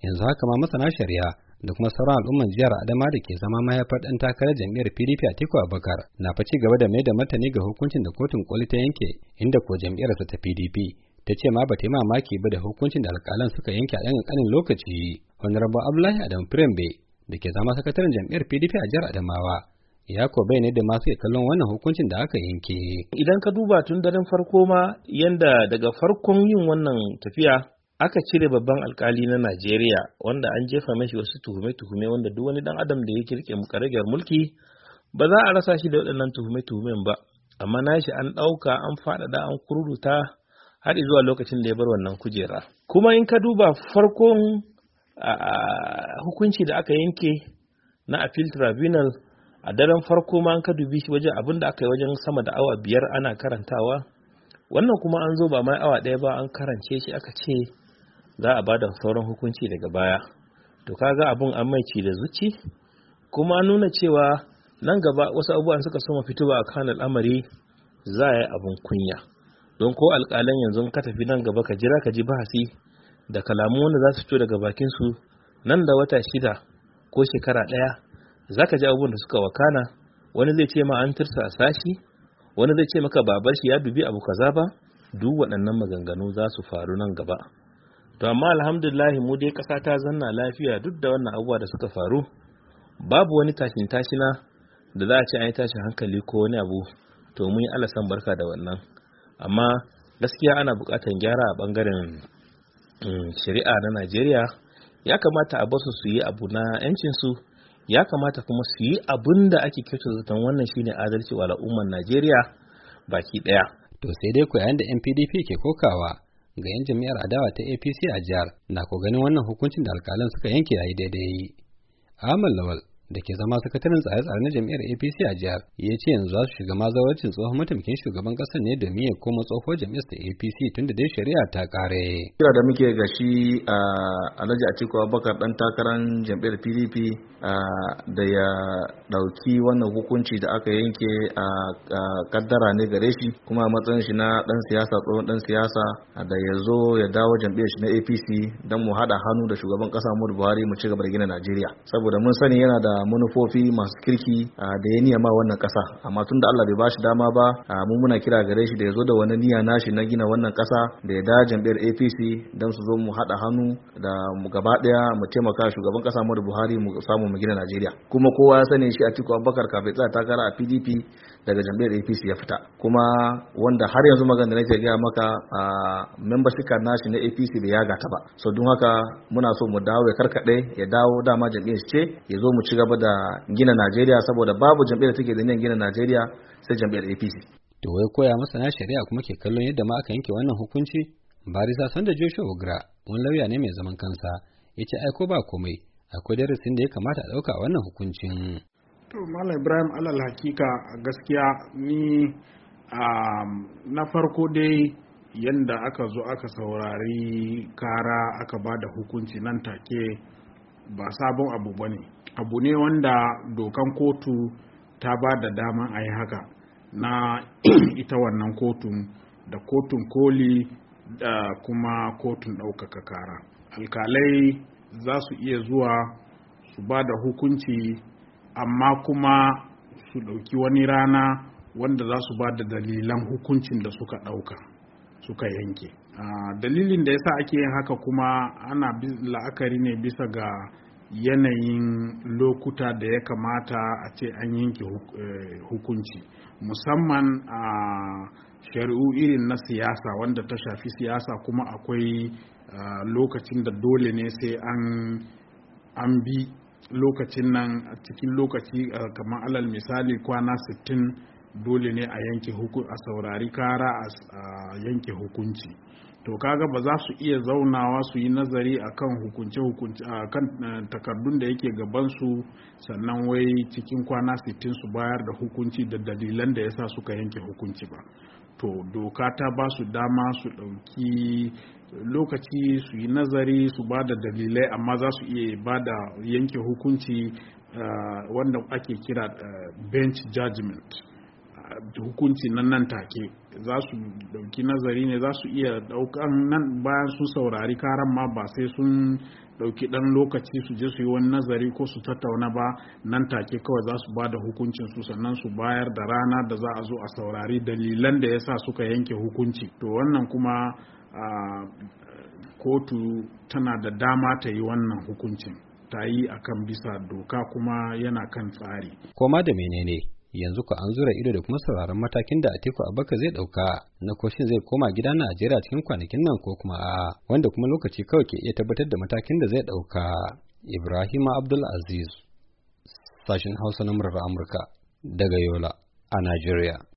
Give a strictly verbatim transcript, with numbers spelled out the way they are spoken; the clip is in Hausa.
yanzu haka ma masana shari'a da kuma sauran al'umman jihar Adama da ke zama mahaifar ɗan takarar jam'iyyar P D P Atiku Abubakar na fa ci gaba da mai da martani ga hukuncin da kotun koli ta yanke, inda ko jam'iyyarsa ta P D P ta ce ma ba ta yi mamaki ba da hukuncin da alƙalan suka yanke a ɗan ƙanƙanin lokaci. Honorable Abdullahi Adam Firembe da ke zama sakataren jam'iyyar P D P a jihar Adamawa ya ko bai ne da masu kallon wannan hukuncin da aka yanke. Idan ka duba tun daren farko ma yanda daga farkon yin wannan tafiya aka cire babban alkali na Najeriya wanda an jefa mashi wasu tuhume-tuhume wanda duk wani dan adam da ya kirke mukarragar mulki ba za a rasa shi da waɗannan tuhume-tuhumen ba, amma nashi an ɗauka an faɗaɗa an kururuta har zuwa lokacin da ya bar wannan kujera. Kuma in ka duba farkon hukunci da aka yanke na appeal tribunal a daren farko ma an ka dubi shi wajen abin da aka yi wajen sama da awa biyar ana karantawa, wannan kuma an zo ba mai awa ɗaya ba an karance shi aka ce za a bada sauran hukunci daga baya. To kaga abun an mai ci da zuci, kuma nuna cewa nan gaba wasu abubuwan suka soma fitowa a kan al'amari za a yi abun kunya, don ko alƙalan yanzu ka tafi nan gaba ka jira ka ji bahasi da kalamu wanda za su fito daga bakin su nan da wata shida ko shekara ɗaya za ka ji abubuwan da suka wakana. Wani zai ce ma an tirsa a sashi, wani zai ce maka babar shi ya dubi abu kaza ba. Duk waɗannan maganganu za su faru nan gaba. To amma alhamdulillah mu dai ƙasa ta zanna lafiya duk da wannan abubuwa da suka faru. Babu wani tashin tashina da za a ce an yi tashin hankali ko wani abu. To mun yi alasan barka da wannan. Amma gaskiya ana buƙatar gyara a ɓangaren shari'a na Najeriya. Ya kamata a basu su yi abu na 'yancinsu. Ya kamata kuma su yi abin da ake kyautar zaton wannan shine adalci wa al'ummar Najeriya baki ɗaya. To sai dai ko yayin da N P D P ke kokawa ga 'yan jami'ar adawa ta A P C a jihar na ko ganin wannan hukuncin da alƙalan suka yanke yayi daidai. Ahmad Lawal da ke zama sakataren tsare-tsare na jami'ar A P C a jihar ya ce yanzu za su shiga mazawarcin tsohon mataimakin shugaban ƙasar ne domin ya koma tsohuwar jami'ar ta A P C tunda dai shari'a ta kare. Kira da muke ga shi a Alhaji Atiku Abubakar dan takarar jami'ar P D P da ya dauki wannan hukunci da aka yanke a kaddara ne gare shi, kuma a matsayin shi na dan siyasa tsohon dan siyasa da ya zo ya dawo jam'iyyar shi na A P C don mu haɗa hannu da shugaban ƙasa Muhammadu Buhari mu ci gaba da gina Najeriya, saboda mun sani yana da manufofi masu kirki da ya niyya ma wannan ƙasa. Amma tun da Allah bai bashi dama ba, mu muna kira gare shi da ya zo da wani niyya nashi na gina wannan ƙasa da ya dawo jam'iyyar A P C don su zo mu haɗa hannu da mu gaba ɗaya mu taimaka shugaban ƙasa Muhammadu Buhari mu samu mu gina Najeriya. Kuma kowa ya sani shi Atiku Abubakar kafin tsaya takara a P D P daga jam'iyyar A P C ya fita, kuma wanda har yanzu magana da nake gaya maka a membership card nashi na A P C bai yaga ta ba. So don haka muna so mu dawo ya karkade ya dawo dama jam'iyyar ce ya zo mu ci gaba da gina Najeriya, saboda babu jam'iyyar da take da niyyar gina Najeriya sai jam'iyyar A P C. To wai koya masana shari'a kuma ke kallon yadda ma aka yanke wannan hukunci? Barisa Sanda Joshua Ogra wani lauya ne mai zaman kansa ya ce ai ko ba komai akwai darasin da ya kamata a ɗauka a wannan hukuncin. To Malam Ibrahim alal hakika gaskiya ni na farko dai yanda aka zo aka saurari kara aka ba da hukunci nan take ba sabon abu ba ne. Abu ne wanda dokan kotu ta ba da daman a yi haka na ita wannan kotun da kotun koli da kuma kotun ɗaukaka kara. Alkalai za su iya zuwa su ba da hukunci, amma kuma su ɗauki wani rana wanda za su ba da dalilan hukuncin da suka ɗauka suka yanke. Uh, dalilin da yasa ake yin haka kuma ana la'akari ne bisa ga yanayin lokuta da ya kamata a ce an yanke hukunci, musamman a uh, shari'u irin na siyasa wanda ta shafi siyasa, kuma akwai uh, lokacin da dole ne sai an an bi lokacin nan a cikin lokaci uh, kamar alal misali kwana sittin dole ne a yanke hukunci, a saurari kara a uh, yanke hukunci. To kaga ba za su iya zaunawa su yi nazari akan hukunce hukunci akan uh, takardun da yake gaban su sannan wai cikin kwana sittin su bayar da hukunci da dalilan da yasa suka yanke hukunci ba. To doka ta ba su dama su ɗauki lokaci su yi nazari su ba da dalilai, amma za su iya ba da yanke hukunci uh, wanda ake kira uh, bench judgment. hukunci nan nan take. Za su dauki nazari ne, za su iya daukan nan bayan sun saurari karan ma ba sai sun dauki dan lokaci su je su yi wani nazari ko su tattauna ba, nan take kawai za su ba da hukuncin su, sannan su bayar da rana da za a zo a saurari dalilan da yasa suka yanke hukunci. To wannan kuma a kotu tana da dama ta yi wannan hukuncin, ta yi akan bisa doka kuma yana kan tsari. Koma da menene yanzu ko an zura ido da kuma sauraron matakin da Atiku Abubakar zai dauka na koshin zai koma gida Najeriya cikin kwanakin nan ko kuma a wanda kuma lokaci kawai ke iya tabbatar da matakin da zai dauka. Ibrahim Abdul Aziz, sashin Hausa na murar Amurka daga Yola a Najeriya.